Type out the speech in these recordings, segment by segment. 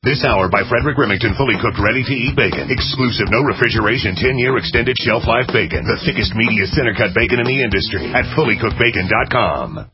This hour by Frederick Remington, fully cooked, ready-to-eat bacon. Exclusive, no refrigeration, 10-year extended shelf life bacon. The thickest, meatiest center-cut bacon in the industry at fullycookedbacon.com.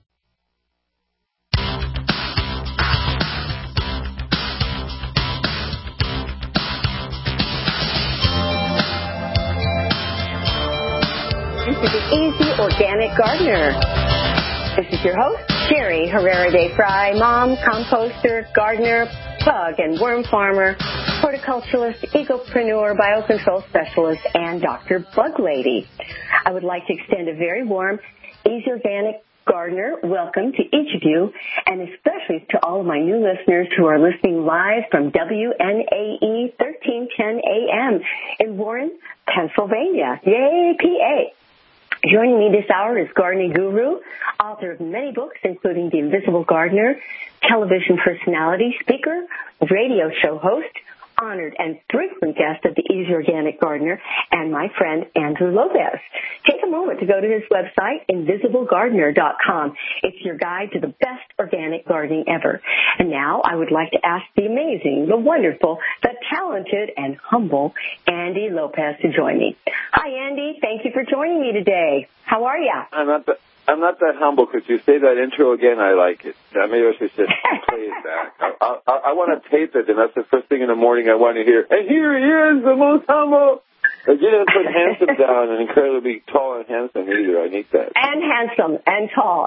This is the Easy Organic Gardener. This is your host, Sherry Herrera de Fry, mom, composter, gardener, bug and worm farmer, horticulturalist, ecopreneur, biocontrol specialist, and Dr. Bug Lady. I would like to extend a very warm, Easy Organic Gardener welcome to each of you, and especially to all of my new listeners who are listening live from WNAE 1310 AM in Warren, Pennsylvania. Yay, PA! Joining me this hour is gardening guru, author of many books, including The Invisible Gardener, television personality, speaker, radio show host, honored and frequent guest of the Easy Organic Gardener, and my friend Andrew Lopez. Take a moment to go to his website, invisiblegardener.com. It's your guide to the best organic gardening ever. And now I would like to ask the amazing, the wonderful, the talented, and humble Andy Lopez to join me. Hi, Andy. Thank you for joining me today. How are you? I'm not that humble because you say that intro again. I like it. Maybe I should just play it back. I want to tape it, and that's the first thing in the morning I want to hear. And here he is, the most humble. You didn't put handsome down and incredibly tall and handsome either. I need that. And handsome and tall.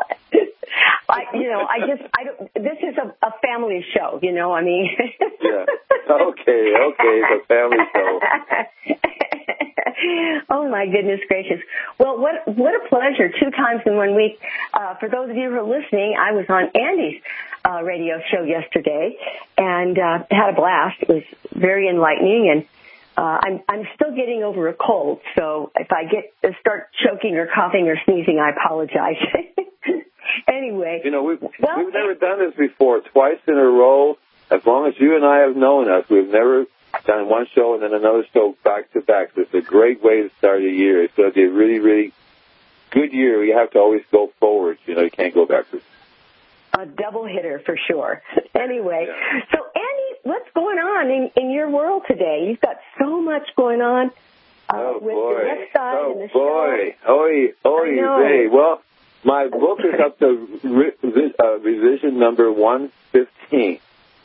This is a family show, I mean. Yeah. Okay, it's a family show. Oh, my goodness gracious. Well, what a pleasure. 2 times in 1 week. For those of you who are listening, I was on Andy's radio show yesterday and had a blast. It was very enlightening, and I'm still getting over a cold, so if I start choking or coughing or sneezing, I apologize. Anyway. We've never done this before. Twice in a row. As long as you and I have known us, we've never done one show and then another show back to back. So it's a great way to start a year. It's going to be a really, really good year. You have to always go forward. You can't go backwards. A double hitter for sure. Anyway, So Andy, what's going on in your world today? You've got so much going on with the website and the show. Oy. Well, my book is up to revision number 115.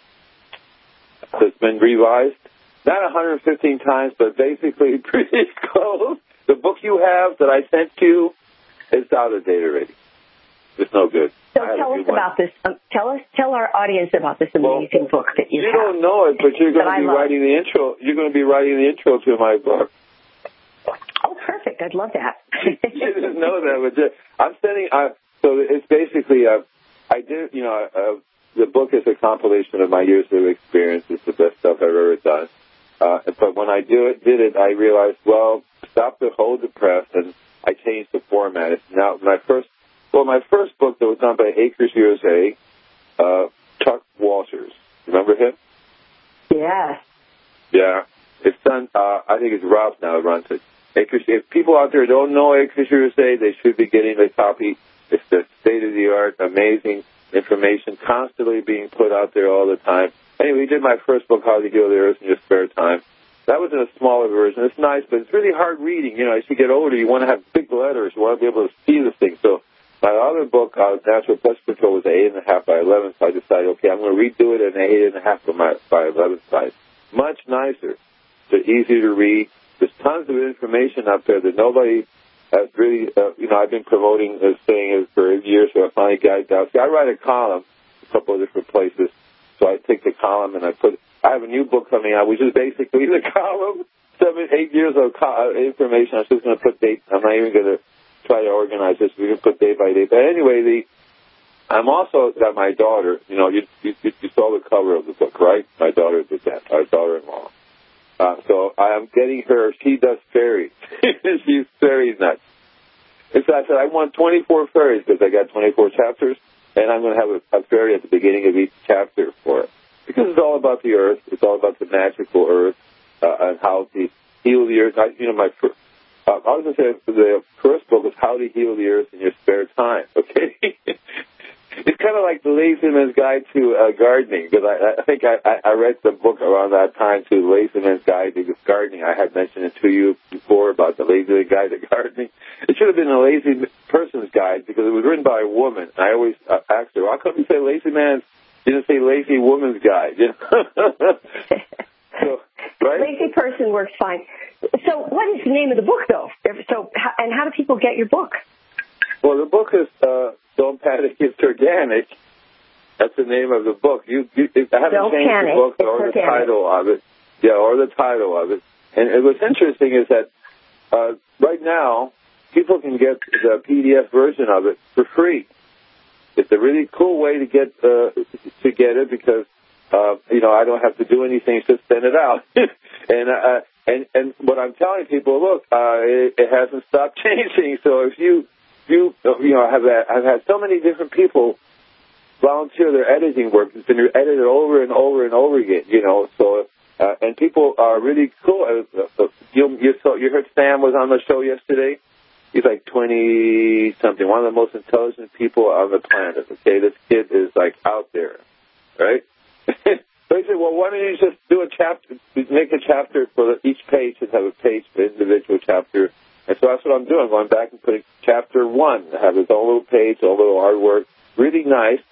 So it's been revised. Not 115 times, but basically pretty close. The book you have that I sent you is out of date already. It's no good. So tell us about this. Tell our audience about this amazing book that you have. You don't know it, but you're going to be writing the intro. You're going to be writing the intro to my book. Oh, perfect! I'd love that. You didn't know that, but I'm sending. So it's basically I did. The book is a compilation of my years of experience. It's the best stuff I've ever done. But when I did it, I realized, stop the whole press, and I changed the format. It's now my first book that was done by Acres USA, Chuck Walters. Remember him? Yes. Yeah. It's done, I think it's Ralph now who runs it. Acres, if people out there don't know Acres USA, they should be getting the copy. It's the state-of-the-art, amazing information constantly being put out there all the time. Anyway, we did my first book, How to Heal the Earth in Your Spare Time. That was in a smaller version. It's nice, but it's really hard reading. As you get older, you want to have big letters. You want to be able to see the thing. So my other book, Natural Pest Control, was 8.5 by 11. So I decided, I'm going to redo it in 8.5 by 11 size. Much nicer. It's easier to read. There's tons of information out there that nobody has really, I've been promoting this thing for years, so I finally got it down. See, I write a column a couple of different places. So I take the column and I have a new book coming out, which is basically the column, 7-8 years of information. I'm just going to put dates. I'm not even going to try to organize this. We're going to put day by day. But anyway, I'm also got my daughter. You saw the cover of the book, right? My daughter did that, our daughter-in-law. So I am getting her. She does fairies. She's fairy nuts. And so I said, I want 24 fairies because I got 24 chapters, and I'm going to have a fairy at the beginning of each chapter for it. Because it's all about the earth. It's all about the magical earth and how to heal the earth. I was going to say the first book was How to Heal the Earth in Your Spare Time, okay? It's kind of like the Lazy Man's Guide to Gardening, because I think I read the book around that time too, The Lazy Man's Guide to Gardening. I had mentioned it to you before about the Lazy Man's Guide to Gardening. It should have been a Lazy Person's Guide because it was written by a woman. I always asked her, why couldn't you say Lazy Man's? You didn't say Lazy Woman's Guide. You know? So, right? Lazy Person works fine. So what is the name of the book, though? So, and how do people get your book? Well, the book is Don't Panic, It's Organic. That's the name of the book. I haven't changed the book or the title of it. Yeah, or the title of it. And what's interesting is that right now, people can get the PDF version of it for free. It's a really cool way to get it because I don't have to do anything, just send it out. and what I'm telling people, look, it hasn't stopped changing. So if you I've had so many different people volunteer their editing work. It's been edited over and over and over again, So and people are really cool. You heard Sam was on the show yesterday. He's like 20-something, one of the most intelligent people on the planet. Okay, this kid is like out there, right? So he said, well, why don't you just do a chapter, make a chapter for each page and have a page for individual chapter. And so that's what I'm doing. I'm going back and putting chapter 1, have his own little page, own little artwork, really nice.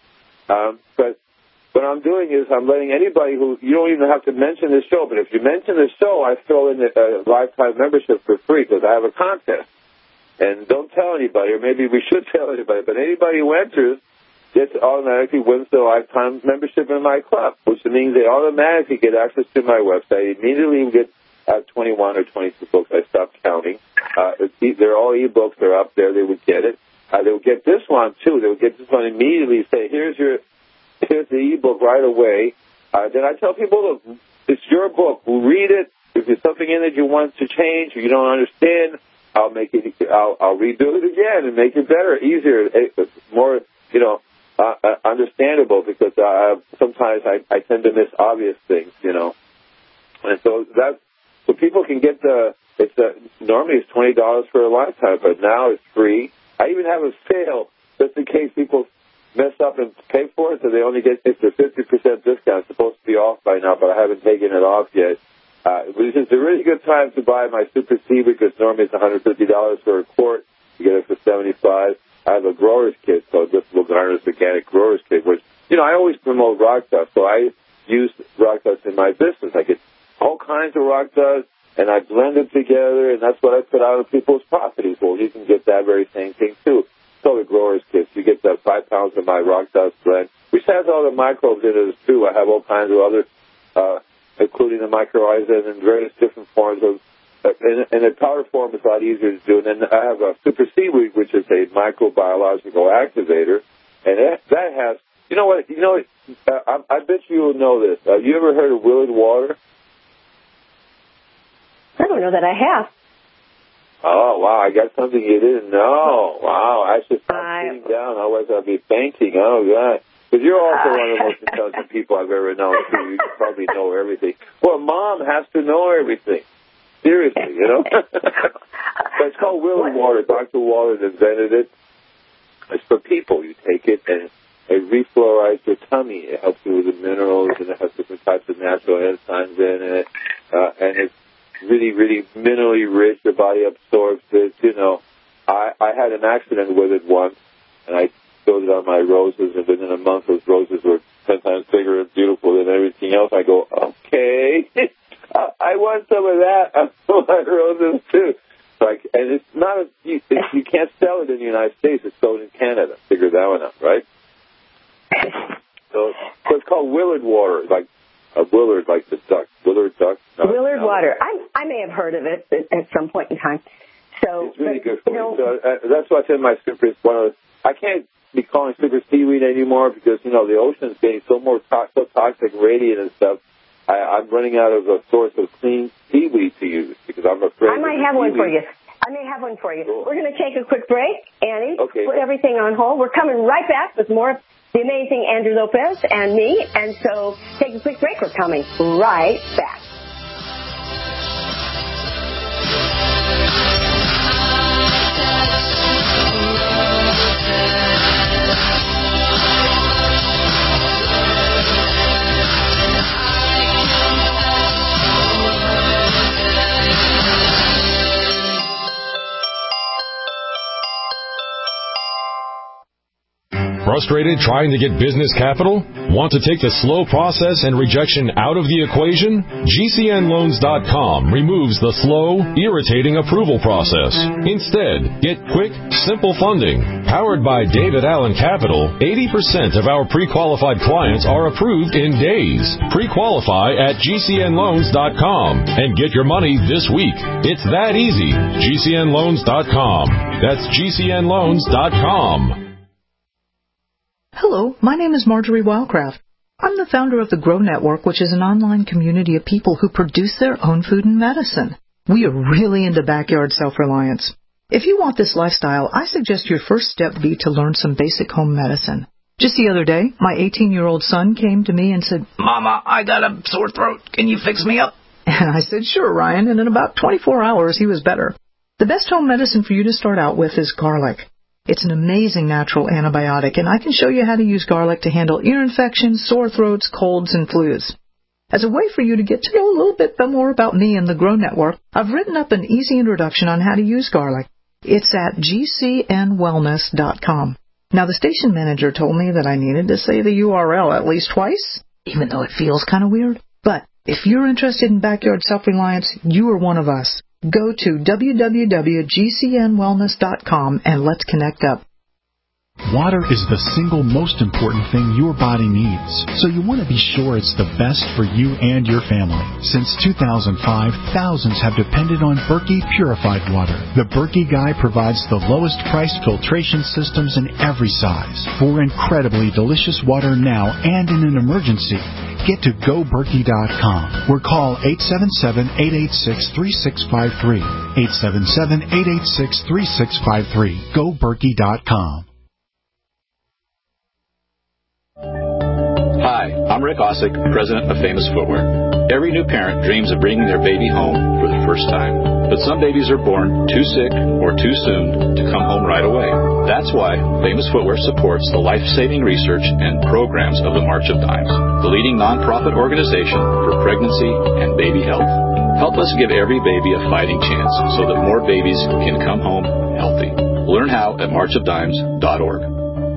But what I'm doing is I'm letting anybody you don't even have to mention the show, but if you mention the show, I throw in a lifetime membership for free because I have a contest. And don't tell anybody, or maybe we should tell anybody, but anybody who enters gets automatically wins the lifetime membership in my club, which means they automatically get access to my website, immediately get 21 or 22 books. I stopped counting. They're all e-books. They're up there. They would get it. They would get this one, too. They would get this one immediately, say, here's the e-book right away. Then I tell people, look, it's your book. Read it. If there's something in it you want to change or you don't understand, I'll redo it again and make it better, easier, more, understandable because sometimes I tend to miss obvious things, And so people can get normally it's $20 for a lifetime, but now it's free. I even have a sale just in case people mess up and pay for it, so they only get it's a 50% discount. It's supposed to be off by now, but I haven't taken it off yet. Which is a really good time to buy my Super Seaweed because normally it's $150 for a quart. You get it for $75. I have a grower's kit called Just Little Gardeners Organic Grower's Kit, which, I always promote rock dust, so I use rock dust in my business. I get all kinds of rock dust, and I blend it together, and that's what I put out on people's properties. Well, you can get that very same thing, too. So the grower's kit, you get the 5 pounds of my rock dust blend, which has all the microbes in it, too. I have all kinds of other including the mycorrhiza and various different forms of, and the powder form is a lot easier to do. And then I have a Super Seaweed, which is a microbiological activator, and that has, I bet you will know this. Have you ever heard of Willard Water? I don't know that I have. Oh, wow, I got something you didn't know. Wow, I should stop sitting down, otherwise I'll be fainting. Oh, God. Because you're also one of the most intelligent people I've ever known, too. You probably know everything. Well, Mom has to know everything. Seriously, But it's called Willard Water. Dr. Waller invented it. It's for people. You take it, and it refluorides your tummy. It helps you with the minerals, and it has different types of natural enzymes in it. And it's really, really minerally rich. Your body absorbs it, I had an accident with it once, and I spilled it on my roses, and within a month those roses were 10 times bigger and beautiful than everything else. I go, okay, I want some of that on my roses too. And it's not you can't sell it in the United States. It's sold in Canada. Figure that one out, right? So it's called Willard Water, like a Willard, like the duck. Willard duck. Willard Water. I may have heard of it at some point in time. So it's really good for you. So that's what's in my super. I can't be calling Super Seaweed anymore because the ocean's getting so toxic, radiant and stuff. I'm running out of a source of clean seaweed to use because I'm afraid. I might have one for you. I may have one for you. Cool. We're going to take a quick break, Annie. Okay. Put everything on hold. We're coming right back with more of the amazing Andrew Lopez and me. And so take a quick break. We're coming right back. Frustrated trying to get business capital? Want to take the slow process and rejection out of the equation? GCNloans.com removes the slow, irritating approval process. Instead, get quick, simple funding. Powered by David Allen Capital, 80% of our pre-qualified clients are approved in days. Pre-qualify at GCNloans.com and get your money this week. It's that easy. GCNloans.com. That's GCNloans.com. Hello, my name is Marjorie Wildcraft. I'm the founder of the Grow Network, which is an online community of people who produce their own food and medicine. We are really into backyard self-reliance. If you want this lifestyle, I suggest your first step be to learn some basic home medicine. Just the other day, my 18-year-old son came to me and said, "Mama, I got a sore throat. Can you fix me up?" And I said, "Sure, Ryan," and in about 24 hours, he was better. The best home medicine for you to start out with is garlic. It's an amazing natural antibiotic, and I can show you how to use garlic to handle ear infections, sore throats, colds, and flus. As a way for you to get to know a little bit more about me and the Grow Network, I've written up an easy introduction on how to use garlic. It's at gcnwellness.com. Now, the station manager told me that I needed to say the URL at least twice, even though it feels kind of weird. But if you're interested in backyard self-reliance, you are one of us. Go to www.gcnwellness.com and let's connect up. Water is the single most important thing your body needs, so you want to be sure it's the best for you and your family. Since 2005, thousands have depended on Berkey purified water. The Berkey Guy provides the lowest priced filtration systems in every size. For incredibly delicious water now and in an emergency, get to GoBerkey.com or call 877-886-3653. 877-886-3653. GoBerkey.com. Hi, I'm Rick Osick, president of Famous Footwear. Every new parent dreams of bringing their baby home for the first time. But some babies are born too sick or too soon to come home right away. That's why Famous Footwear supports the life-saving research and programs of the March of Dimes, the leading nonprofit organization for pregnancy and baby health. Help us give every baby a fighting chance so that more babies can come home healthy. Learn how at marchofdimes.org.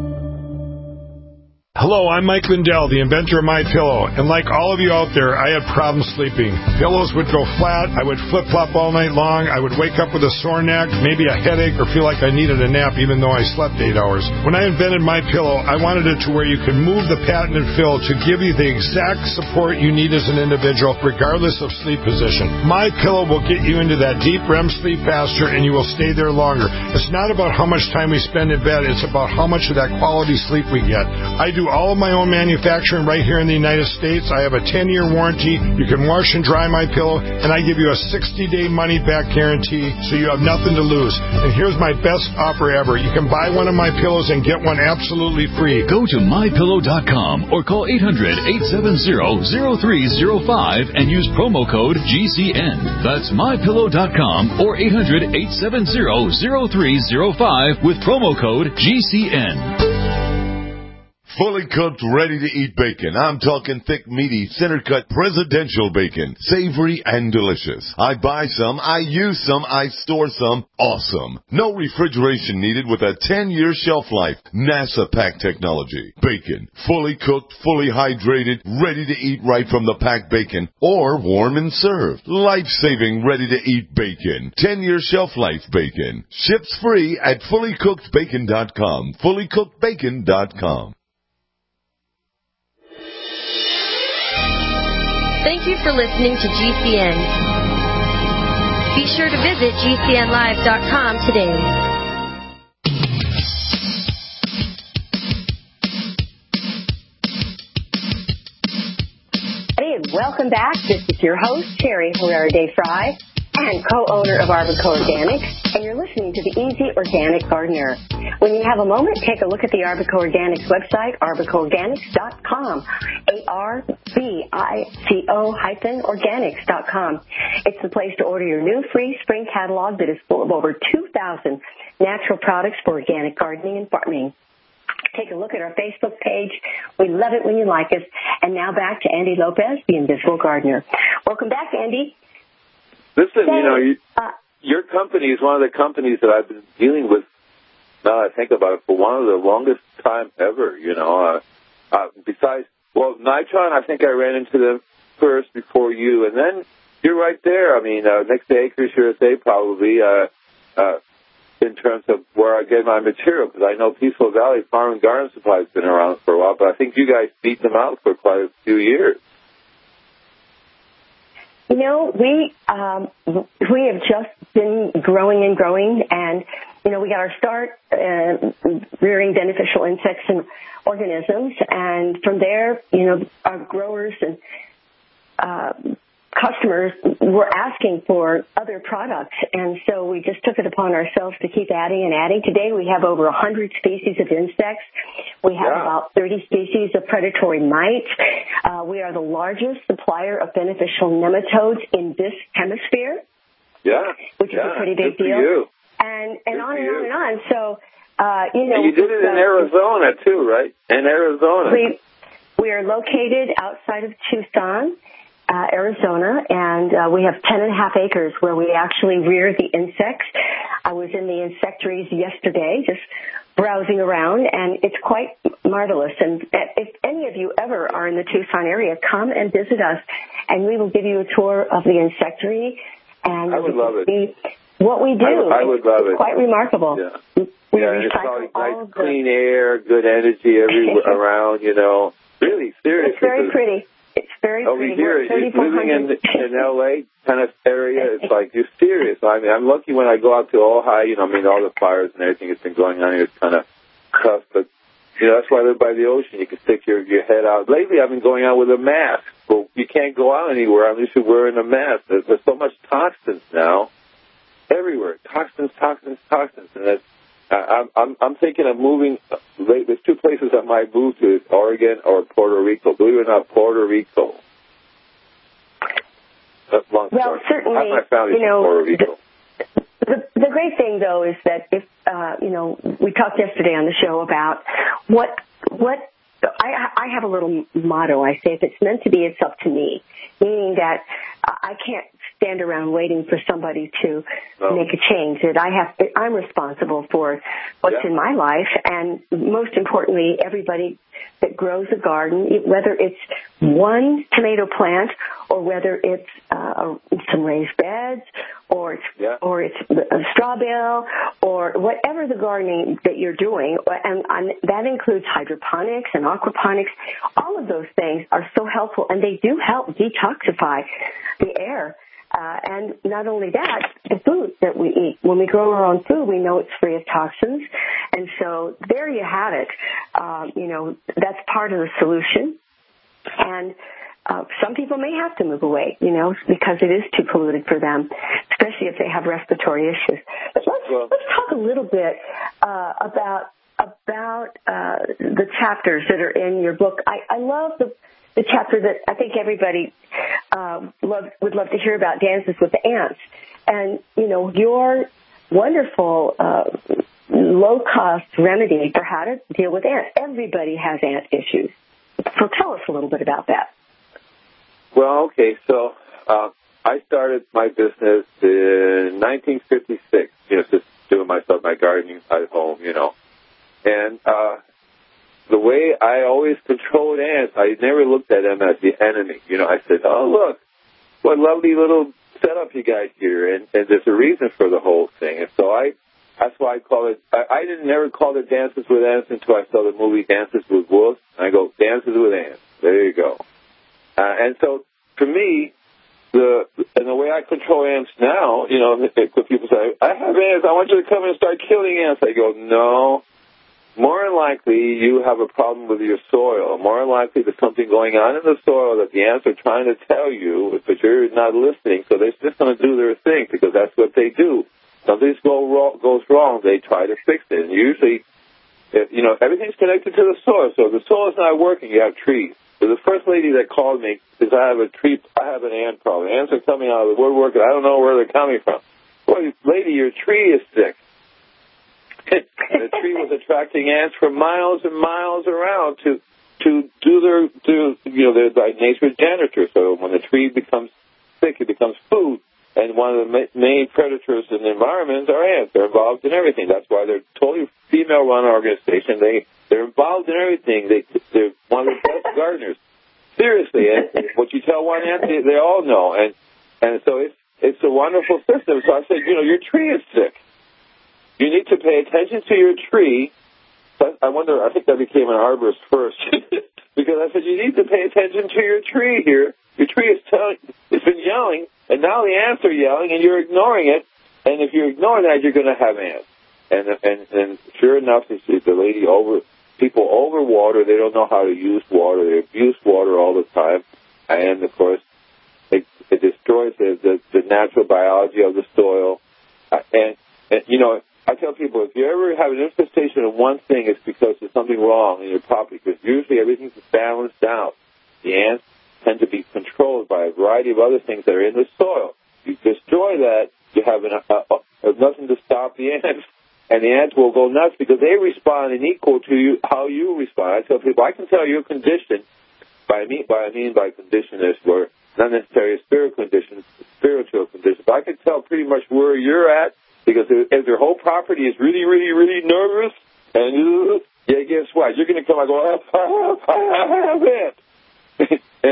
Hello, I'm Mike Lindell, the inventor of MyPillow, and like all of you out there, I had problems sleeping. Pillows would go flat, I would flip-flop all night long, I would wake up with a sore neck, maybe a headache, or feel like I needed a nap even though I slept 8 hours. When I invented MyPillow, I wanted it to where you could move the patented fill to give you the exact support you need as an individual, regardless of sleep position. MyPillow will get you into that deep REM sleep faster, and you will stay there longer. It's not about how much time we spend in bed, it's about how much of that quality sleep we get. I do all of my own manufacturing right here in the United States. I have a 10-year warranty. You can wash and dry my pillow, and I give you a 60-day money-back guarantee, so you have nothing to lose. And here's my best offer ever. You can buy one of my pillows and get one absolutely free. Go to mypillow.com or call 800-870-0305 and use promo code GCN. That's mypillow.com or 800-870-0305 with promo code GCN. Fully cooked, ready-to-eat bacon. I'm talking thick, meaty, center-cut presidential bacon. Savory and delicious. I buy some, I use some, I store some. Awesome. No refrigeration needed with a 10-year shelf life. NASA pack technology. Bacon. Fully cooked, fully hydrated, ready to eat right from the packed bacon or warm and served. Life-saving, ready-to-eat bacon. 10-year shelf life bacon. Ships free at fullycookedbacon.com. Fullycookedbacon.com. Thank you for listening to GCN. Be sure to visit GCNlive.com today. Hey, and welcome back. This is your host, Terry Herrera de Fry, and co-owner of Arbico Organics, and you're listening to the Easy Organic Gardener. When you have a moment, take a look at the Arbico Organics website, arbicoorganics.com, ARBICO-organics.com. It's the place to order your new free spring catalog that is full of over 2,000 natural products for organic gardening and farming. Take a look at our Facebook page. We love it when you like us. And now back to Andy Lopez, the Invisible Gardener. Welcome back, Andy. Listen, your company is one of the companies that I've been dealing with now that I think about it, for one of the longest time ever, besides, Nitron, I think I ran into them first before you, and then you're right there. I mean, next to Acres USA probably, in terms of where I get my material, because I know Peaceful Valley Farm and Garden Supply has been around for a while, but I think you guys beat them out for quite a few years. We have just been growing and growing, and, we got our start rearing beneficial insects and organisms, and from there, our growers and customers were asking for other products, and so we just took it upon ourselves to keep adding and adding. Today we have over 100 species of insects. We have about 30 species of predatory mites. We are the largest supplier of beneficial nematodes in this hemisphere, which is a pretty big deal. And on and on and on. So, and you did it in Arizona too, right? In Arizona. We are located outside of Tucson, Arizona, and we have 10.5 acres where we actually rear the insects. I was in the insectaries yesterday just browsing around, and it's quite marvelous. And if any of you ever are in the Tucson area, come and visit us, and we will give you a tour of the insectary. And I would love it. What we do. I would love it. Quite remarkable. Yeah. And it's probably nice, clean air, good energy everywhere around, Really, seriously. It's very pretty. It's very pretty. Here, living in L.A. kind of area, it's like, you're serious. I mean, I'm lucky when I go out to Ojai, all the fires and everything that's been going on here is kind of tough, but, that's why I live by the ocean. You can stick your head out. Lately, I've been going out with a mask. Well, you can't go out anywhere unless you're wearing a mask. There's so much toxins now everywhere. Toxins. And that's, I'm thinking of moving. There's two places I might move to: Oregon or Puerto Rico. Believe it or not, Puerto Rico. That's long story. Well, certainly, my family's from Puerto Rico. The great thing, though, is that if we talked yesterday on the show about what I have a little motto. I say, if it's meant to be, it's up to me. Meaning that I can't stand around waiting for somebody to make a change. That I'm responsible for what's in my life, and most importantly, everybody that grows a garden, whether it's one tomato plant or whether it's some raised beds or it's a straw bale or whatever the gardening that you're doing, and that includes hydroponics and aquaponics. All of those things are so helpful, and they do help detoxify the air. And not only that, the food that we eat. When we grow our own food, we know it's free of toxins. And so there you have it. That's part of the solution. And some people may have to move away, because it is too polluted for them, especially if they have respiratory issues. But let's talk a little bit about the chapters that are in your book. I love the chapter that I think everybody would love to hear about, Dances with the Ants. And, your wonderful low-cost remedy for how to deal with ants. Everybody has ant issues. So tell us a little bit about that. Well, okay, so I started my business in 1956, just doing my gardening at home, And the way I always controlled ants, I never looked at them as the enemy. I said, oh, look, what lovely little setup you guys here. And there's a reason for the whole thing. And so that's why I call it, I didn't never call it Dances with Ants until I saw the movie Dances with Wolves. And I go, Dances with Ants. There you go. And so for me, the way I control ants now, when people say, I have ants, I want you to come and start killing ants. I go, no. More than likely, you have a problem with your soil. More than likely, there's something going on in the soil that the ants are trying to tell you, but you're not listening. So they're just going to do their thing because that's what they do. Something goes wrong, they try to fix it. And usually, everything's connected to the soil. So if the soil is not working, you have trees. So the first lady that called me says, I have an ant problem. Ants are coming out of the woodwork, and I don't know where they're coming from. Boy, lady, your tree is sick. And the tree was attracting ants from miles and miles around to do they're like nature's janitor. So when the tree becomes sick, it becomes food. And one of the main predators in the environment are ants. They're involved in everything. That's why they're totally female-run organization. They're involved in everything. They're one of the best gardeners. Seriously, and what you tell one ant, they all know. And so it's a wonderful system. So I said, your tree is sick. You need to pay attention to your tree. I think I became an arborist first. Because I said, you need to pay attention to your tree here. Your tree it's been yelling, and now the ants are yelling, and you're ignoring it. And if you ignore that, you're going to have ants. And sure enough, people overwater. They don't know how to use water. They abuse water all the time. And, of course, it destroys the natural biology of the soil. And I tell people, if you ever have an infestation of one thing, it's because there's something wrong in your property, because usually everything's balanced out. The ants tend to be controlled by a variety of other things that are in the soil. You destroy that, you have nothing to stop the ants. And the ants will go nuts because they respond in equal to you, how you respond. I tell people, I can tell your condition, by condition is where not necessarily a spiritual condition, but I can tell pretty much where you're at, because if your whole property is really, really, really nervous, and guess what? You're going to come and go, I have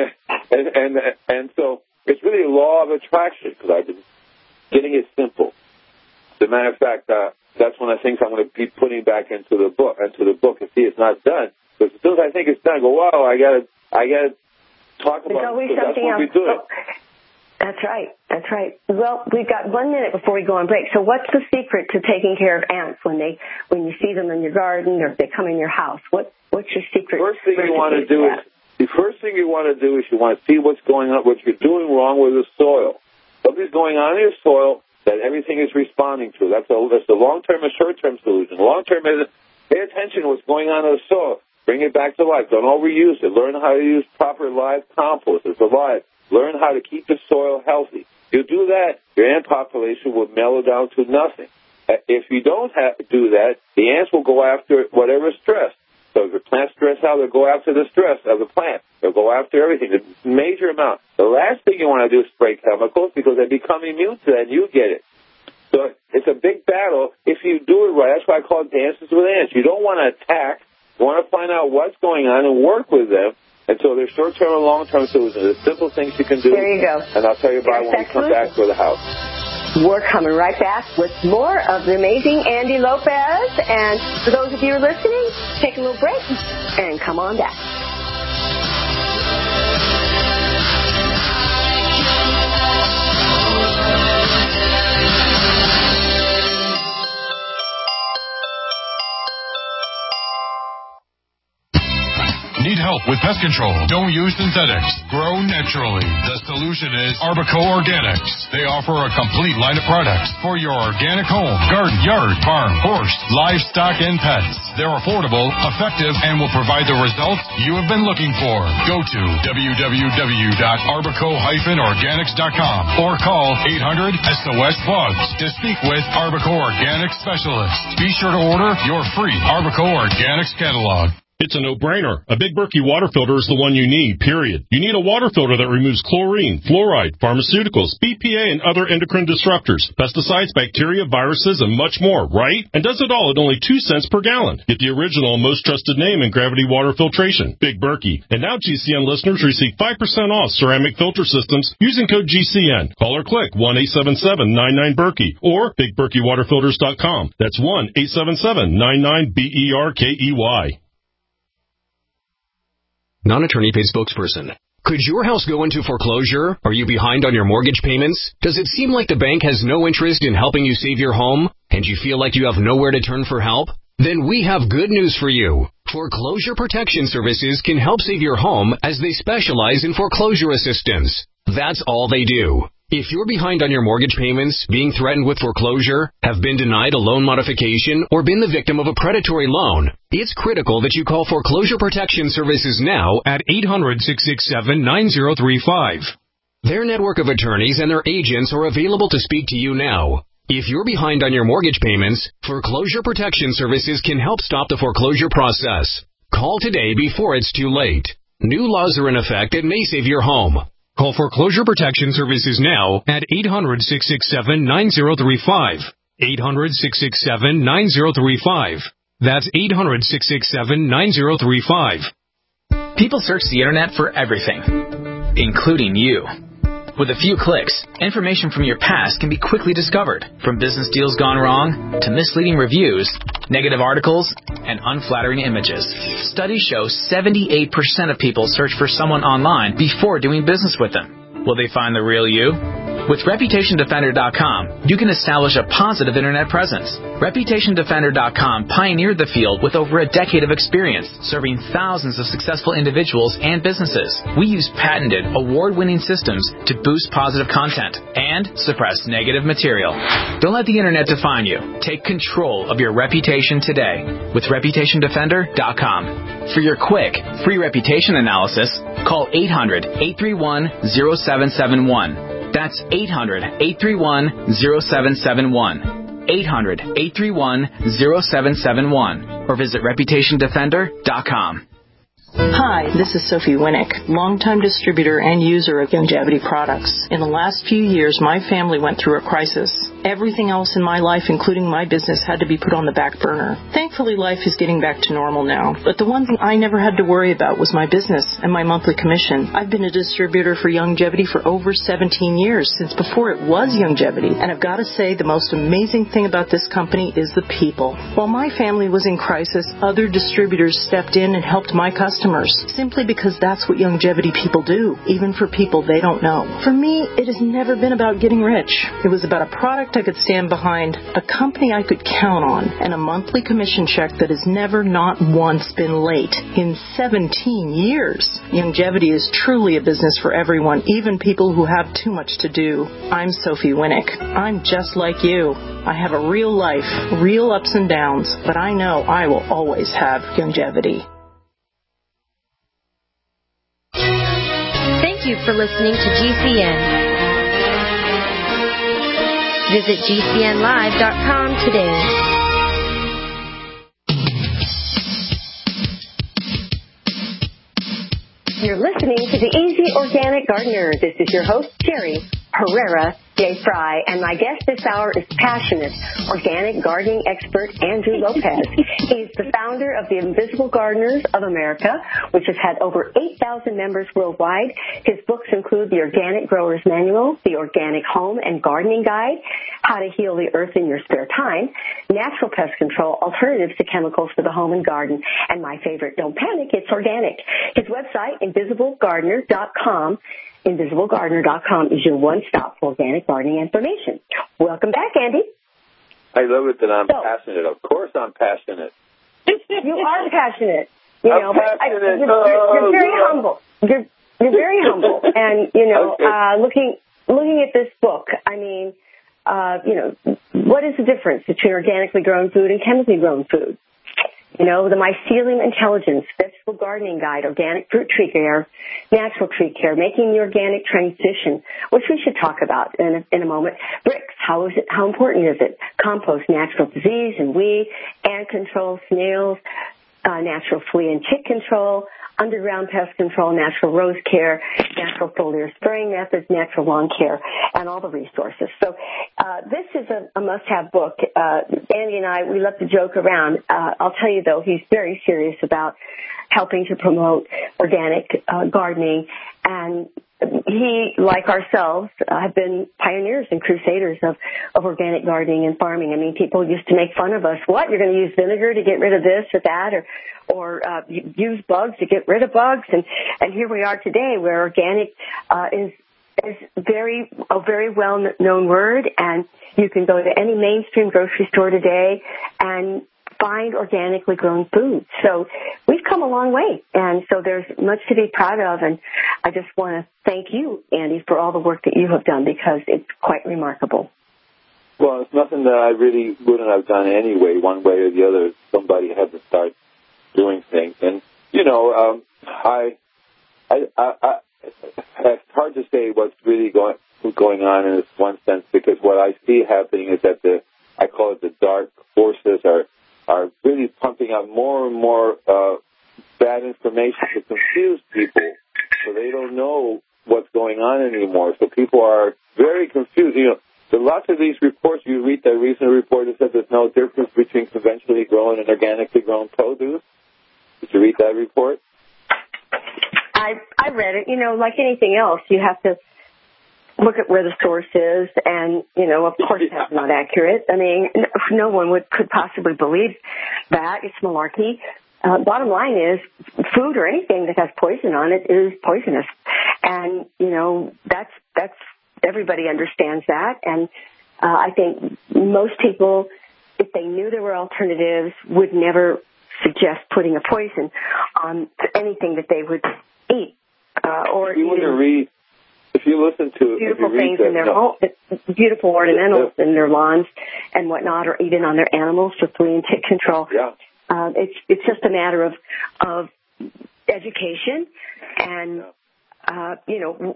it. and so it's really a law of attraction, because I've been getting it simple. As a matter of fact, that's one of the things I'm going to be putting back into the book. And see, it's not done. Because as soon as I think it's done, I go, wow, I got to talk about it. That's what we do. That's right. Well, we've got 1 minute before we go on break. So what's the secret to taking care of ants when you see them in your garden or if they come in your house? What's your secret? The first thing you want to do is you want to see what's going on, what you're doing wrong with the soil. Something's going on in your soil that everything is responding to. That's the long-term and short-term solution. Long-term is pay attention to what's going on in the soil. Bring it back to life. Don't overuse it. Learn how to use proper live compost. It's alive. Learn how to keep the soil healthy. If you do that, your ant population will mellow down to nothing. If you don't do that, the ants will go after whatever stress. So if the plant's stressed out, they'll go after the stress of the plant. They'll go after everything, the major amount. The last thing you want to do is spray chemicals, because they become immune to that and you get it. So it's a big battle if you do it right. That's why I call it dances with ants. You don't want to attack. You want to find out what's going on and work with them. And so there's short-term and long-term solutions. There's simple things you can do. There you go. And I'll tell you about when we come back to the house. We're coming right back with more of the amazing Andy Lopez. And for those of you who are listening, take a little break and come on back. Need help with pest control? Don't use synthetics. Grow naturally. The solution is Arbico Organics. They offer a complete line of products for your organic home, garden, yard, farm, horse, livestock, and pets. They're affordable, effective, and will provide the results you have been looking for. Go to www.arbico-organics.com or call 800-SOS-BUGS to speak with Arbico Organics specialists. Be sure to order your free Arbico Organics catalog. It's a no-brainer. A Big Berkey water filter is the one you need, period. You need a water filter that removes chlorine, fluoride, pharmaceuticals, BPA, and other endocrine disruptors, pesticides, bacteria, viruses, and much more, right? And does it all at only 2 cents per gallon. Get the original, most trusted name in gravity water filtration, Big Berkey. And now GCN listeners receive 5% off ceramic filter systems using code GCN. Call or click 1-877-99-BERKEY or BigBerkeyWaterFilters.com. That's 1-877-99-BERKEY. Non-attorney paid spokesperson. Could your house go into foreclosure? Are you behind on your mortgage payments? Does it seem like the bank has no interest in helping you save your home? And you feel like you have nowhere to turn for help? Then we have good news for you. Foreclosure Protection Services can help save your home as they specialize in foreclosure assistance. That's all they do. If you're behind on your mortgage payments, being threatened with foreclosure, have been denied a loan modification, or been the victim of a predatory loan, it's critical that you call Foreclosure Protection Services now at 800-667-9035. Their network of attorneys and their agents are available to speak to you now. If you're behind on your mortgage payments, Foreclosure Protection Services can help stop the foreclosure process. Call today before it's too late. New laws are in effect that may save your home. Call Foreclosure Protection Services now at 800-667-9035. 800-667-9035. That's 800-667-9035. People search the internet for everything, including you. With a few clicks, information from your past can be quickly discovered, from business deals gone wrong to misleading reviews, negative articles, and unflattering images. Studies show 78% of people search for someone online before doing business with them. Will they find the real you? With ReputationDefender.com, you can establish a positive internet presence. ReputationDefender.com pioneered the field with over a decade of experience, serving thousands of successful individuals and businesses. We use patented, award-winning systems to boost positive content and suppress negative material. Don't let the internet define you. Take control of your reputation today with ReputationDefender.com. For your quick, free reputation analysis, call 800-831-0771. That's 800-831-0771. 800-831-0771. Or visit ReputationDefender.com. Hi, this is Sophie Winnick, longtime distributor and user of Youngevity products. In the last few years, my family went through a crisis. Everything else in my life, including my business, had to be put on the back burner. Thankfully, life is getting back to normal now. But the one thing I never had to worry about was my business and my monthly commission. I've been a distributor for Youngevity for over 17 years, since before it was Youngevity. And I've got to say, the most amazing thing about this company is the people. While my family was in crisis, other distributors stepped in and helped my customers, simply because that's what Youngevity people do, even for people they don't know. For me, it has never been about getting rich. It was about a product I could stand behind, a company I could count on, and a monthly commission check that has never not once been late in 17 years. Youngevity is truly a business for everyone, even people who have too much to do. I'm Sophie Winnick. I'm just like you. I have a real life, real ups and downs, but I know I will always have Youngevity. Thank you for listening to GCN. Visit GCNlive.com today. You're listening to the Easy Organic Gardener. This is your host, Jerry Herrera de Fry, and my guest this hour is passionate organic gardening expert Andrew Lopez. He's the founder of the Invisible Gardeners of America, which has had over 8,000 members worldwide. His books include The Organic Grower's Manual, The Organic Home and Gardening Guide, How to Heal the Earth in Your Spare Time, Natural Pest Control, Alternatives to Chemicals for the Home and Garden, and my favorite, Don't Panic, It's Organic. His website, InvisibleGardener.com. InvisibleGardener.com is your one-stop for organic gardening information. Welcome back, Andy. I love it that I'm passionate. Of course I'm passionate. You are passionate. You I'm know, passionate. You're very humble. You're very humble. And, you know, looking at this book, I mean, you know, what is the difference between organically grown food and chemically grown food? You know, the Mycelium Intelligence, Vegetable Gardening Guide, Organic Fruit Tree Care, Natural Tree Care, Making the Organic Transition, which we should talk about in a moment. Bricks, how important is it? Compost, Natural Disease and Weed, Ant Control, Snails, Natural Flea and Tick Control, Underground Pest Control, Natural Rose Care, Natural Foliar Spraying Methods, Natural Lawn Care, and all the resources. So this is a must-have book. Andy and I, we love to joke around. I'll tell you, though, he's very serious about helping to promote organic gardening, and he, like ourselves, have been pioneers and crusaders of organic gardening and farming. I mean, people used to make fun of us. What, you're going to use vinegar to get rid of this or that, or use bugs to get rid of bugs? And here we are today, where organic is a very well-known word, and you can go to any mainstream grocery store today and find organically grown food. So we've come a long way, and so there's much to be proud of, and I just want to thank you, Andy, for all the work that you have done, because it's quite remarkable. Well, it's nothing that I really wouldn't have done anyway, one way or the other. Somebody had to start doing things, and you know, it's hard to say what's really going on in this one sense, because what I see happening is that I call it the dark forces are really pumping out more and more bad information to confuse people, so they don't know what's going on anymore. So people are very confused. You know, lots of these reports, you read that recent report that said there's no difference between conventionally grown and organically grown produce. Did you read that report? I read it. You know, like anything else, you have to look at where the source is, and, you know, of course that's not accurate. I mean, no one could possibly believe that. It's malarkey. Bottom line is, food or anything that has poison on it is poisonous. And, you know, that's everybody understands that. And I think most people, if they knew there were alternatives, would never suggest putting a poison on anything that they would eat. Or if you listen to beautiful things in their home, beautiful ornamentals in their lawns and whatnot, or even on their animals for flea and tick control. Yeah. It's just a matter of education, and you know,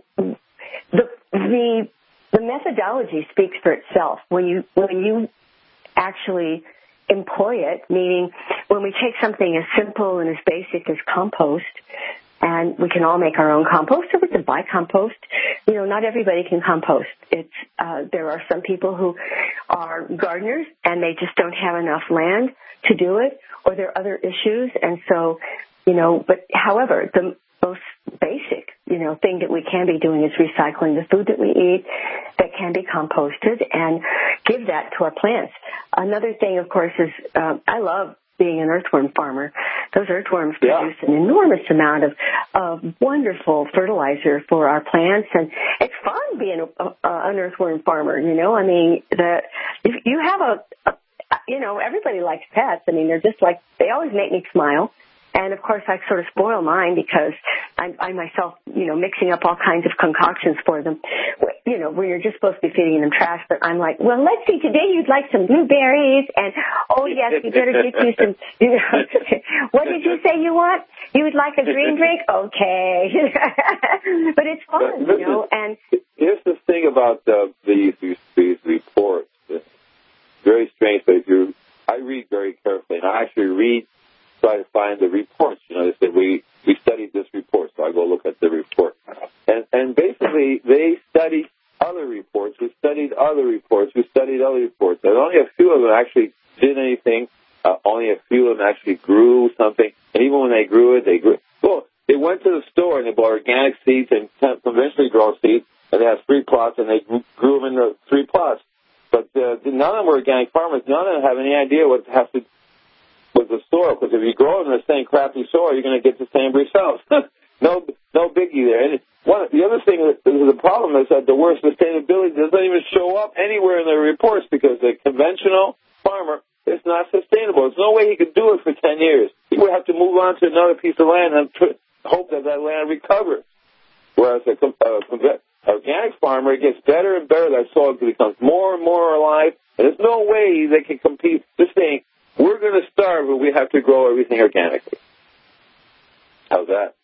the methodology speaks for itself. When you actually employ it, meaning when we take something as simple and as basic as compost, and we can all make our own compost, or we can buy compost. You know, not everybody can compost. There are some people who are gardeners and they just don't have enough land to do it, or there are other issues. And so, you know, but however, the most basic, you know, thing that we can be doing is recycling the food that we eat that can be composted and give that to our plants. Another thing, of course, is I love being an earthworm farmer. Those earthworms produce an enormous amount of wonderful fertilizer for our plants, and it's fun being an earthworm farmer. You know, I mean, if you have you know, everybody likes pets. I mean, they're just like, they always make me smile. And, of course, I sort of spoil mine because I myself, you know, mixing up all kinds of concoctions for them, you know, where you're just supposed to be feeding them trash. But I'm like, well, let's see, today you'd like some blueberries. And, oh, yes, we better get you some, you know, what did you say you want? You would like a green drink? Okay. But it's fun, you know. And here's the thing about these reports. It's very strange, but I read very carefully, and I actually try to find the reports. You know, they said we studied this report, so I go look at the report. And basically, they studied other reports. We studied other reports. We studied other reports. And only a few of them actually did anything. Only a few of them actually grew something. And even when they grew it, well, they went to the store and they bought organic seeds and conventionally grown seeds, and they had 3 plots, and they grew them into 3 plots. But none of them were organic farmers. None of them have any idea what has to with the soil, because if you grow it in the same crappy soil, you're going to get the same results. no biggie there. And the other thing that is the problem is that the word sustainability doesn't even show up anywhere in the reports, because the conventional farmer is not sustainable. There's no way he could do it for 10 years. He would have to move on to another piece of land and hope that land recovers. Whereas an organic farmer, it gets better and better. That soil becomes more and more alive, and there's no way they can compete. This thing, we're going to starve, but we have to grow everything organically. How's that?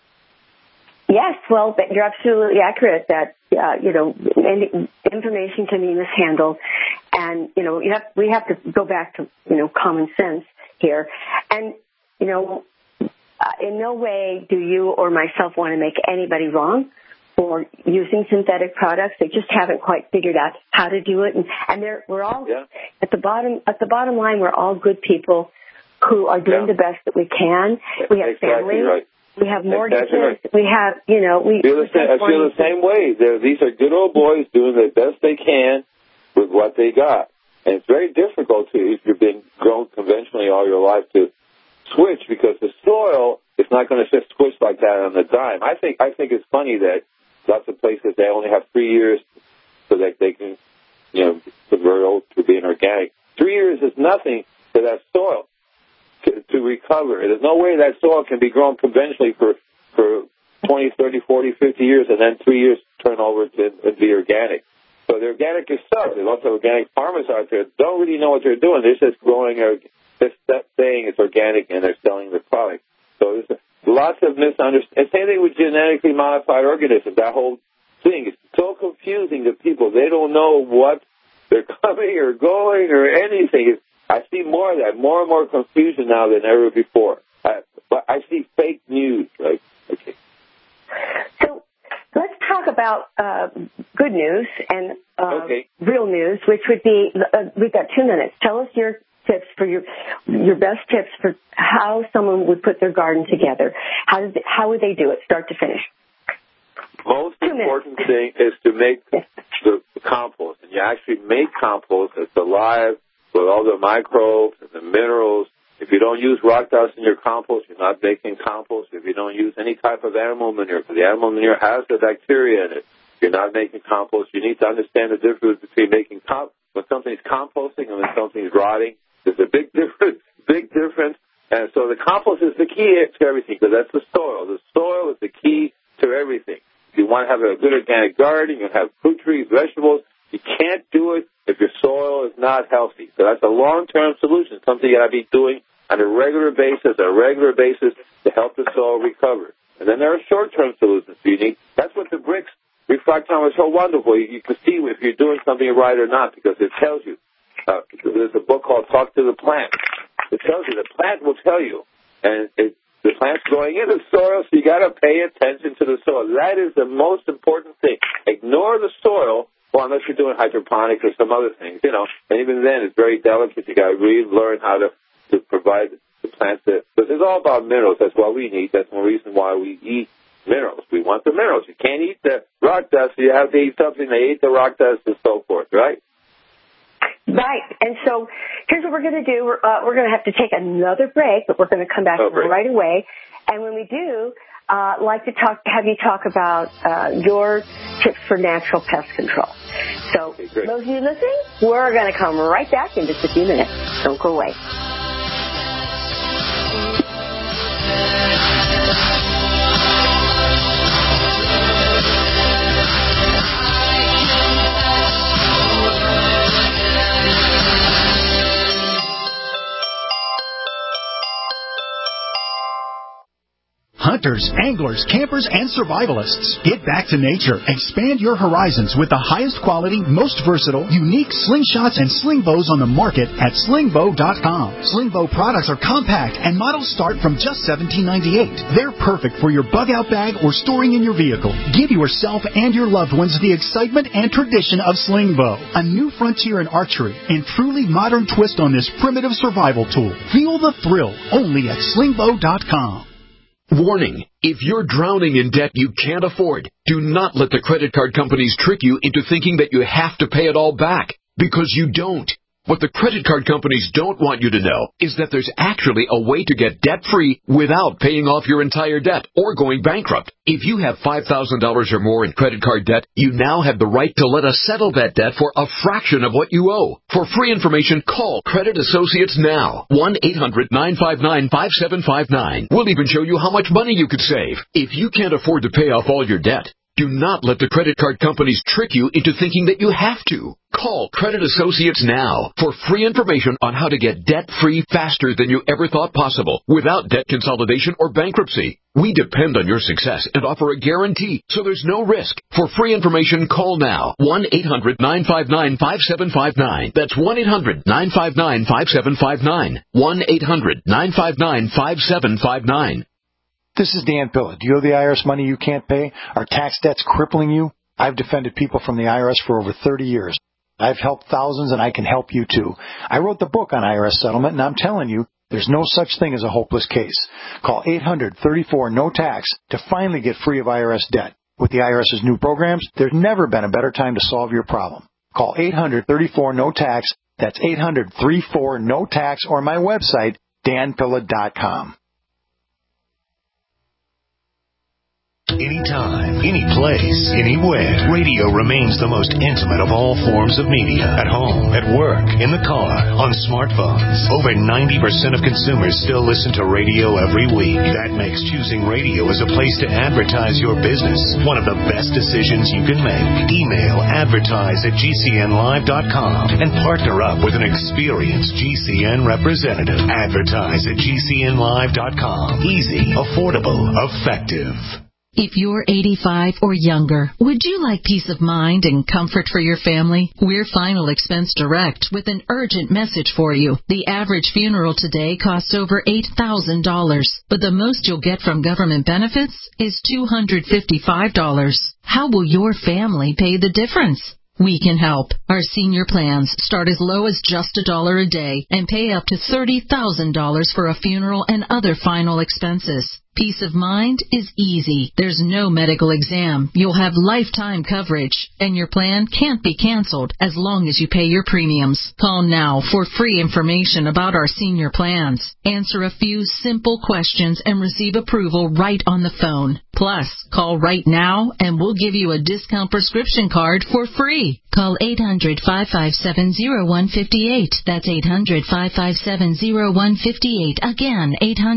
Yes, well, you're absolutely accurate that, you know, information can be mishandled. And, you know, we have to go back to, you know, common sense here. And, you know, in no way do you or myself want to make anybody wrong for using synthetic products. They just haven't quite figured out how to do it. And we're all at the bottom line, we're all good people who are doing the best that we can. We have families. Right. We have mortgages. Right. We have, you know, I feel the same way. These are good old boys doing the best they can with what they got. And it's very difficult if you've been grown conventionally all your life to switch, because the soil is not going to just switch like that on the dime. I think it's funny that lots of places, they only have 3 years so that they can, you know, convert over to being organic. 3 years is nothing to that soil to recover. There's no way that soil can be grown conventionally for 20, 30, 40, 50 years, and then 3 years turn over to be organic. So the organic is stuff. There's lots of organic farmers out there that don't really know what they're doing. They're just growing, just saying it's organic, and they're selling the product. So there's lots of misunderstanding. Same thing with genetically modified organisms. That whole thing is so confusing to people. They don't know what they're coming or going or anything. I see more of that, more and more confusion now than ever before. But I see fake news, right? Okay. So let's talk about good news. And real news, which would be, we've got 2 minutes. Tell us your tips for your best tips for how someone would put their garden together. How would they do it, start to finish? Most important thing is to make the compost. And you actually make compost that's alive with all the microbes and the minerals. If you don't use rock dust in your compost, you're not making compost. If you don't use any type of animal manure, because the animal manure has the bacteria in it, you're not making compost. You need to understand the difference between making when something's composting and when something's rotting. There's a big difference. And so the compost is the key to everything, because that's the soil. The soil is the key to everything. If you want to have a good organic garden, you have fruit trees, vegetables. You can't do it if your soil is not healthy. So that's a long-term solution, something you got to be doing on a regular basis to help the soil recover. And then there are short-term solutions. That's what the bricks refractometer is so wonderful. You can see if you're doing something right or not, because it tells you. There's a book called Talk to the Plant. It tells you. The plant will tell you. And the plant's going in the soil, so you got to pay attention to the soil. That is the most important thing. Ignore the soil, well, unless you're doing hydroponics or some other things, And even then, it's very delicate. You got to really learn how to provide the plants that. Because it's all about minerals. That's what we need. That's one reason why we eat minerals. We want the minerals. You can't eat the rock dust, so you have to eat something that eat the rock dust and so forth, right? Right. And so here's what we're going to do. We're going to have to take another break, but we're going to come back right away. And when we do, I'd like to have you talk about your tips for natural pest control. So those of you listening, we're going to come right back in just a few minutes. Don't go away. Hunters, anglers, campers, and survivalists. Get back to nature. Expand your horizons with the highest quality, most versatile, unique slingshots and sling bows on the market at slingbow.com. Slingbow products are compact and models start from just $17.98. They're perfect for your bug-out bag or storing in your vehicle. Give yourself and your loved ones the excitement and tradition of Slingbow, a new frontier in archery and truly modern twist on this primitive survival tool. Feel the thrill only at slingbow.com. Warning, if you're drowning in debt you can't afford, do not let the credit card companies trick you into thinking that you have to pay it all back, because you don't. What the credit card companies don't want you to know is that there's actually a way to get debt-free without paying off your entire debt or going bankrupt. If you have $5,000 or more in credit card debt, you now have the right to let us settle that debt for a fraction of what you owe. For free information, call Credit Associates now. 1-800-959-5759. We'll even show you how much money you could save. If you can't afford to pay off all your debt, do not let the credit card companies trick you into thinking that you have to. Call Credit Associates now for free information on how to get debt-free faster than you ever thought possible without debt consolidation or bankruptcy. We depend on your success and offer a guarantee, so there's no risk. For free information, call now. 1-800-959-5759. That's 1-800-959-5759. 1-800-959-5759. This is Dan Pilla. Do you owe the IRS money you can't pay? Are tax debts crippling you? I've defended people from the IRS for over 30 years. I've helped thousands, and I can help you too. I wrote the book on IRS settlement, and I'm telling you, there's no such thing as a hopeless case. Call 800-34-NO-TAX to finally get free of IRS debt. With the IRS's new programs, there's never been a better time to solve your problem. Call 800-34-NO-TAX. That's 800-34-NO-TAX, or my website, danpilla.com. Anytime, any place, anywhere, radio remains the most intimate of all forms of media. At home, at work, in the car, on smartphones. Over 90% of consumers still listen to radio every week. That makes choosing radio as a place to advertise your business one of the best decisions you can make. Email advertise@gcnlive.com and partner up with an experienced GCN representative. Advertise@gcnlive.com. Easy, affordable, effective. If you're 85 or younger, would you like peace of mind and comfort for your family? We're Final Expense Direct with an urgent message for you. The average funeral today costs over $8,000, but the most you'll get from government benefits is $255. How will your family pay the difference? We can help. Our senior plans start as low as just $1 a day and pay up to $30,000 for a funeral and other final expenses. Peace of mind is easy. There's no medical exam. You'll have lifetime coverage, and your plan can't be canceled as long as you pay your premiums. Call now for free information about our senior plans. Answer a few simple questions and receive approval right on the phone. Plus, call right now and we'll give you a discount prescription card for free. Call 800-557-0158. That's 800-557-0158. Again,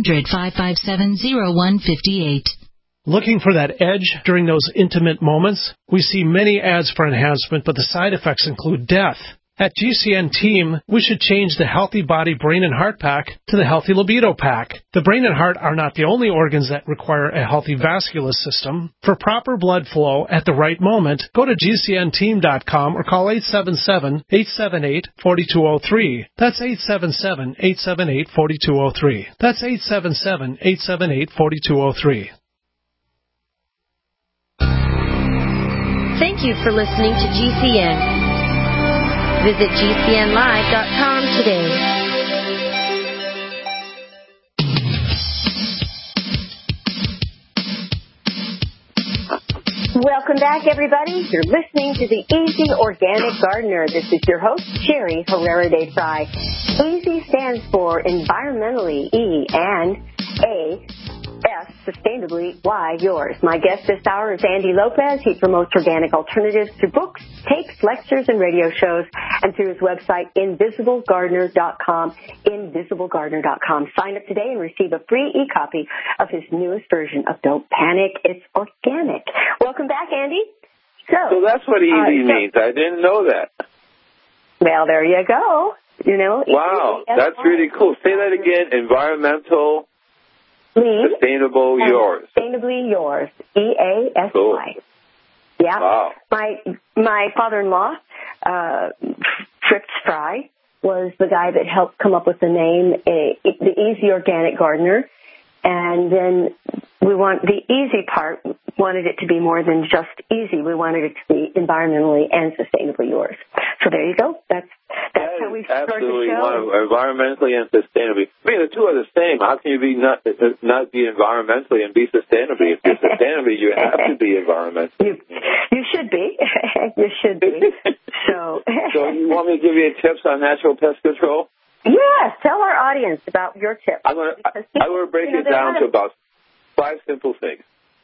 800-557-0158. Looking for that edge during those intimate moments? We see many ads for enhancement, but the side effects include death. At GCN Team, we should change the Healthy Body, Brain, and Heart Pack to the Healthy Libido Pack. The brain and heart are not the only organs that require a healthy vascular system. For proper blood flow at the right moment, go to GCNteam.com or call 877-878-4203. That's 877-878-4203. That's 877-878-4203. Thank you for listening to GCN. Visit GCNlive.com today. Welcome back, everybody. You're listening to the Easy Organic Gardener. This is your host, Sherry Herrera de Fry. EASY stands for environmentally E and A. S, sustainably, Y, yours. My guest this hour is Andy Lopez. He promotes organic alternatives through books, tapes, lectures, and radio shows, and through his website, invisiblegardener.com, invisiblegardener.com. Sign up today and receive a free e-copy of his newest version of Don't Panic, It's Organic. Welcome back, Andy. So that's what easy means. I didn't know that. Well, there you go. You know. Wow, that's really cool. Say that again. Environmental... Sustainable yours. Sustainably yours. EASY. Cool. Yeah. Wow. My father-in-law, Fritz Fry, was the guy that helped come up with the name, the Easy Organic Gardener. And then the easy part, wanted it to be more than just easy. We wanted it to be environmentally and sustainably yours. So there you go. That's how we start absolutely the show. Environmentally and sustainably. I mean, the two are the same. How can you be not be environmentally and be sustainably? If you're sustainably, you have to be environmentally. You should be. You should be. So you want me to give you tips on natural pest control? Yes. Tell our audience about your tips. I'm going to break it down to about 5 simple things.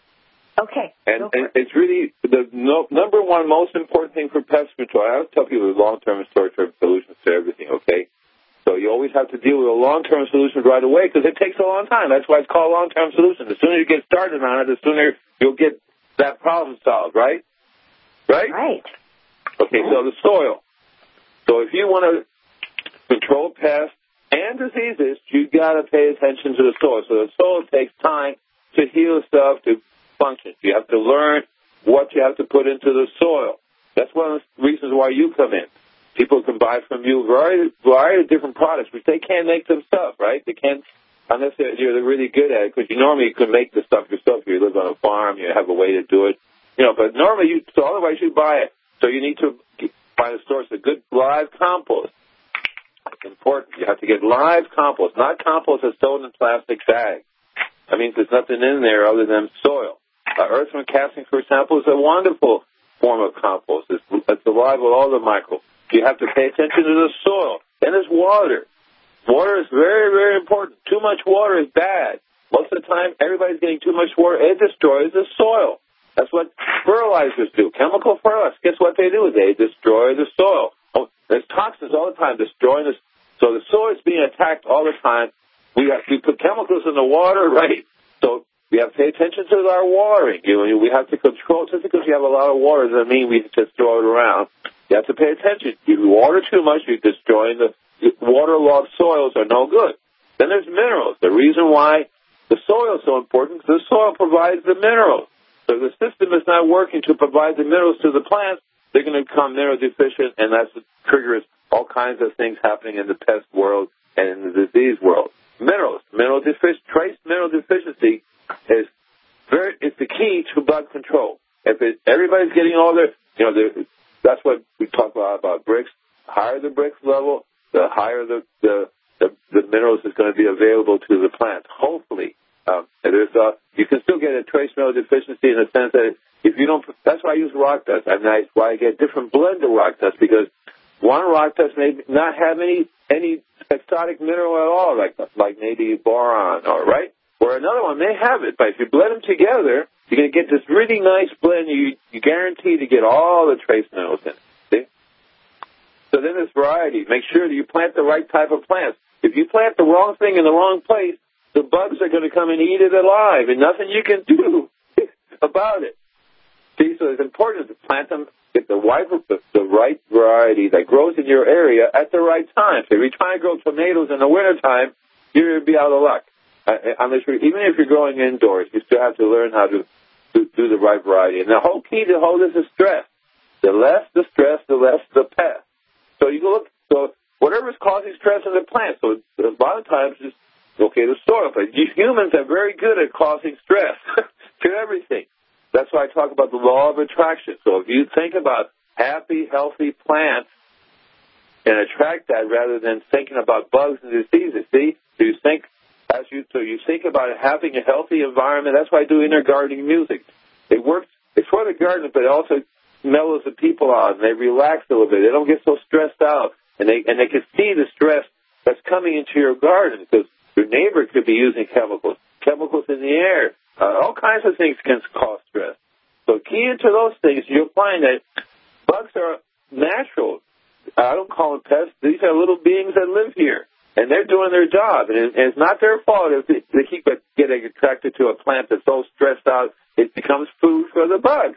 Okay. And it's really the number one most important thing for pest control. I always tell people there's long-term and short-term solutions to everything, okay? So you always have to deal with a long-term solution right away because it takes a long time. That's why it's called a long-term solution. The sooner you get started on it, the sooner you'll get that problem solved, right? Right. Okay, so the soil. So if you want to control pests and diseases, you got to pay attention to the soil. So the soil takes time to heal stuff, to function. You have to learn what you have to put into the soil. That's one of the reasons why you come in. People can buy from you a variety of different products, which they can't make themselves, right? They can't, unless you're really good at it, because normally you can make the stuff yourself. You live on a farm, you have a way to do it. But normally otherwise you buy it. So you need to find a source of good live compost. It's important. You have to get live compost, not compost that's sold in plastic bags. That means there's nothing in there other than soil. Earthworm casting, for example, is a wonderful form of compost. It's alive with all the microbes. You have to pay attention to the soil. Then there's water. Water is very, very important. Too much water is bad. Most of the time, everybody's getting too much water. It destroys the soil. That's what fertilizers do. Chemical fertilizers. Guess what they do? They destroy the soil. There's toxins all the time destroying this. So the soil is being attacked all the time. We put chemicals in the water, right? So we have to pay attention to our watering. We have to control. Just because you have a lot of water doesn't mean we just throw it around. You have to pay attention. If you water too much, you're destroying the waterlogged soils are no good. Then there's minerals. The reason why the soil is so important is the soil provides the minerals. So if the system is not working to provide the minerals to the plants, they're going to become mineral deficient, and that's what triggers all kinds of things happening in the pest world and in the disease world. Trace mineral deficiency is the key to bug control. If everybody's getting all their that's what we talk about bricks. The higher the bricks level, the higher the minerals is going to be available to the plant. Hopefully, you can still get a trace mineral deficiency in the sense that if you don't, that's why I use rock dust. That's why I get different blend of rock dust, because one rock dust may not have any exotic mineral at all, like maybe boron, or right, or another one may have it. But if you blend them together, you're going to get this really nice blend. You guarantee to get all the trace minerals in it. See? So then there's variety. Make sure that you plant the right type of plants. If you plant the wrong thing in the wrong place, the bugs are going to come and eat it alive, and nothing you can do about it. See, so it's important to plant them, get the right variety that grows in your area at the right time. So if you're trying to grow tomatoes in the wintertime, you're going to be out of luck. Even if you're growing indoors, you still have to learn how to do the right variety. And the whole key to all this is stress. The less the stress, the less the pest. So you look, so whatever's causing stress in the plant. So a lot of times it's the soil. But humans are very good at causing stress to everything. That's why I talk about the law of attraction. So if you think about happy, healthy plants and attract that rather than thinking about bugs and diseases, see? So you think about having a healthy environment. That's why I do inner gardening music. It works. It's for the garden, but it also mellows the people out, and they relax a little bit. They don't get so stressed out, and they can see the stress that's coming into your garden, because your neighbor could be using chemicals in the air. All kinds of things can cause stress. So key into those things, you'll find that bugs are natural. I don't call them pests. These are little beings that live here, and they're doing their job. And it's not their fault if they keep getting attracted to a plant that's so stressed out it becomes food for the bugs.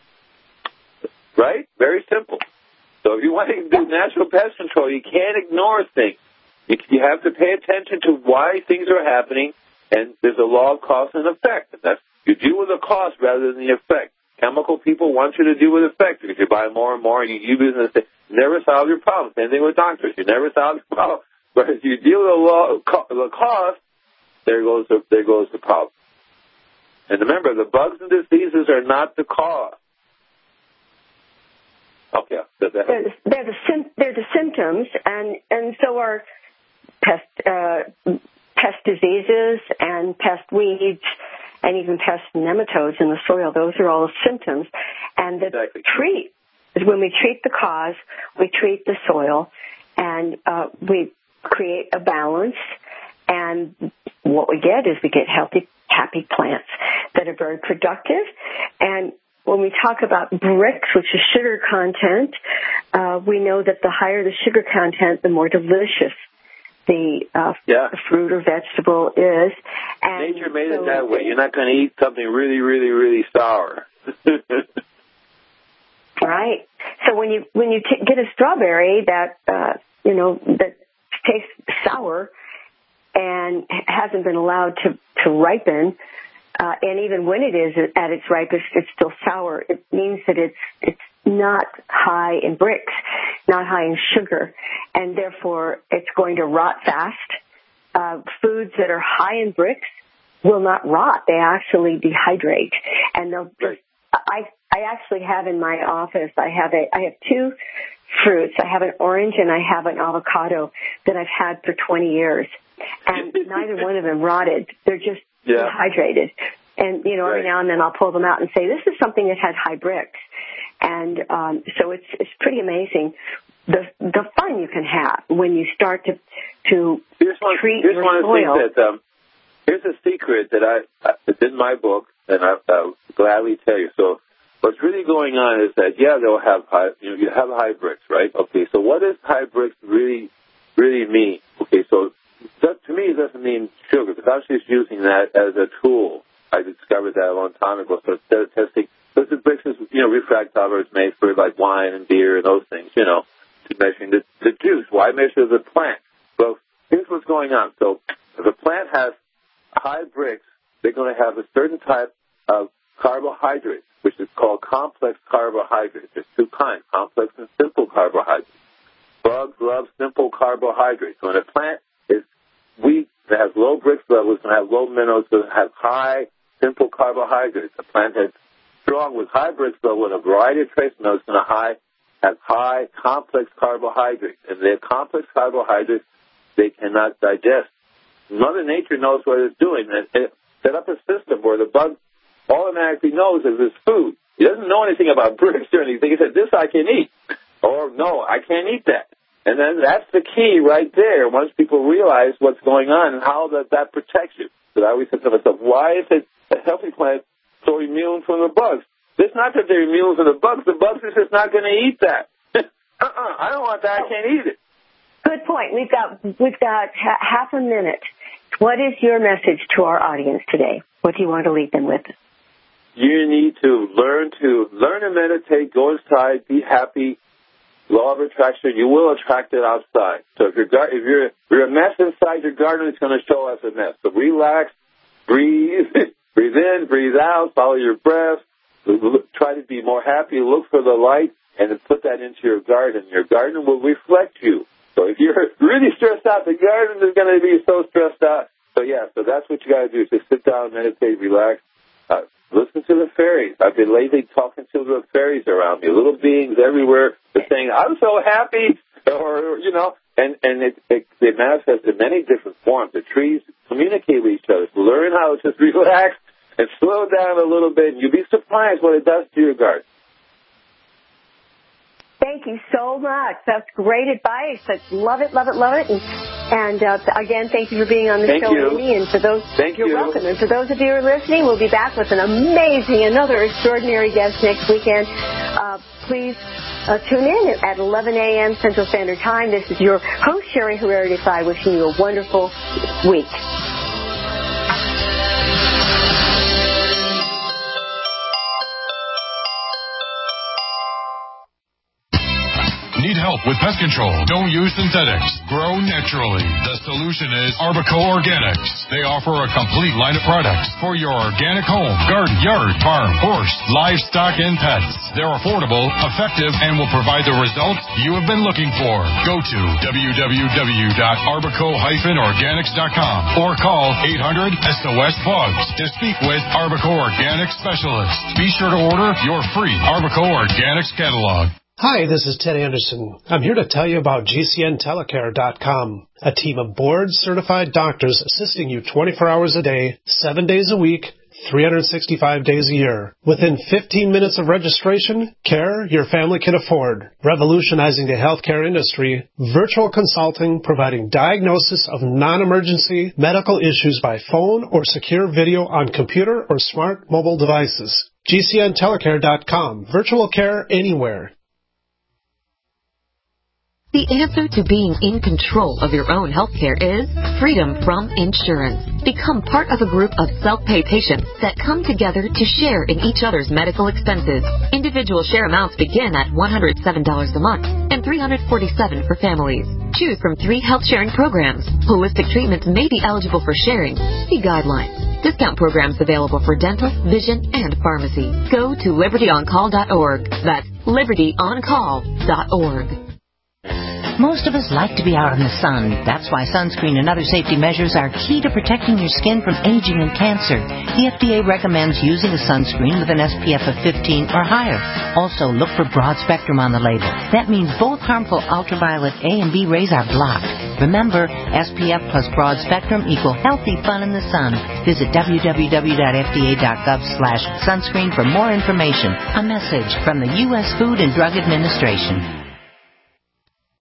Right? Very simple. So if you want to do natural pest control, you can't ignore things. You have to pay attention to why things are happening, and there's a law of cause and effect. And that's, you deal with the cause rather than the effect. Chemical people want you to deal with effect, because you buy more and more and you use it. You never solve your problem. Same thing with doctors. You never solve your problem. But if you deal with the cause, there goes the problem. And remember, the bugs and diseases are not the cause. Okay, they're the symptoms, and so are pest diseases and pest weeds and even pest nematodes in the soil. Those are all symptoms. And when we treat the cause, we treat the soil, and we create a balance. And what we get is healthy, happy plants that are very productive. And when we talk about bricks, which is sugar content, we know that the higher the sugar content, the more delicious the fruit or vegetable is. And nature made it that way. You're not going to eat something really, really, really sour. Right. So when you get a strawberry that that tastes sour and hasn't been allowed to ripen, and even when it is at its ripest, it's still sour. It means that it's not high in bricks, not high in sugar, and therefore it's going to rot fast. Foods that are high in bricks will not rot; they actually dehydrate, and they'll. I actually have in my office. I have two fruits. I have an orange and I have an avocado that I've had for 20 years, and neither one of them rotted. They're just dehydrated. And, every now and then I'll pull them out and say, this is something that has high bricks. And so it's pretty amazing the fun you can have when you start to treat your soil. Here's a secret that it's in my book, and I'll gladly tell you. So what's really going on is that, they'll have you have high bricks, right? Okay, so what does high bricks really mean? Okay, so that, to me, it doesn't mean sugar, because I was just using that as a tool. I discovered that a long time ago. So instead of testing, because the bricks is, refractometer is made for like wine and beer and those things, to measuring the juice. Why measure the plant? Well, here's what's going on. So if a plant has high bricks, they're going to have a certain type of carbohydrates, which is called complex carbohydrates. There's two kinds, complex and simple carbohydrates. Bugs love simple carbohydrates. So when a plant is weak, that has low bricks levels, going to have low minerals, going to have high simple carbohydrates. A plant that's strong with high bricks level and a variety of trace minerals, going to have high complex carbohydrates. And the complex carbohydrates, they cannot digest. Mother Nature knows what it's doing. And it set up a system where the bug automatically knows that it's food. He doesn't know anything about bricks or anything. He said, this I can eat. Or, no, I can't eat that. And then that's the key right there once people realize what's going on and how that protects you. So I always said to myself, why is it a healthy plant so immune from the bugs? It's not that they're immune from the bugs. The bugs are just not going to eat that. I don't want that. I can't eat it. Good point. We've got half a minute. What is your message to our audience today? What do you want to leave them with? You need to learn to meditate, go inside, be happy. Law of attraction, you will attract it outside. So if you're a mess inside your garden, it's going to show us a mess. So relax, breathe, breathe in, breathe out, follow your breath, try to be more happy, look for the light, and then put that into your garden. Your garden will reflect you. So if you're really stressed out, the garden is going to be so stressed out. So that's what you got to do. Just sit down, meditate, relax. Listen to the fairies. I've been lately talking to the fairies around me, little beings everywhere. They're saying, I'm so happy, and they manifest in many different forms. The trees communicate with each other. So learn how to just relax and slow down a little bit, and you'll be surprised what it does to your garden. Thank you so much. That's great advice. Love it, love it, love it. And again, thank you for being on the show, Amy. And for those, you're welcome. And for those of you who are listening, we'll be back with another extraordinary guest next weekend. Please tune in at 11 a.m. Central Standard Time. This is your host, Sherry Herrera-Defry, wishing you a wonderful week. Need help with pest control? Don't use synthetics. Grow naturally. The solution is Arbico Organics. They offer a complete line of products for your organic home, garden, yard, farm, horse, livestock, and pets. They're affordable, effective, and will provide the results you have been looking for. Go to www.arbico-organics.com or call 800-SOS-BUGS to speak with Arbico Organics specialists. Be sure to order your free Arbico Organics catalog. Hi, this is Ted Anderson. I'm here to tell you about GCNtelecare.com, a team of board-certified doctors assisting you 24 hours a day, 7 days a week, 365 days a year. Within 15 minutes of registration, care your family can afford. Revolutionizing the healthcare industry, virtual consulting providing diagnosis of non-emergency medical issues by phone or secure video on computer or smart mobile devices. GCNtelecare.com. Virtual care anywhere. The answer to being in control of your own healthcare is freedom from insurance. Become part of a group of self-pay patients that come together to share in each other's medical expenses. Individual share amounts begin at $107 a month and $347 for families. Choose from 3 health-sharing programs. Holistic treatments may be eligible for sharing. See guidelines. Discount programs available for dental, vision, and pharmacy. Go to libertyoncall.org. That's libertyoncall.org. Most of us like to be out in the sun. That's why sunscreen and other safety measures are key to protecting your skin from aging and cancer. The FDA recommends using a sunscreen with an SPF of 15 or higher. Also, look for broad spectrum on the label. That means both harmful ultraviolet A and B rays are blocked. Remember, SPF plus broad spectrum equal healthy fun in the sun. Visit www.fda.gov/sunscreen for more information. A message from the U.S. Food and Drug Administration.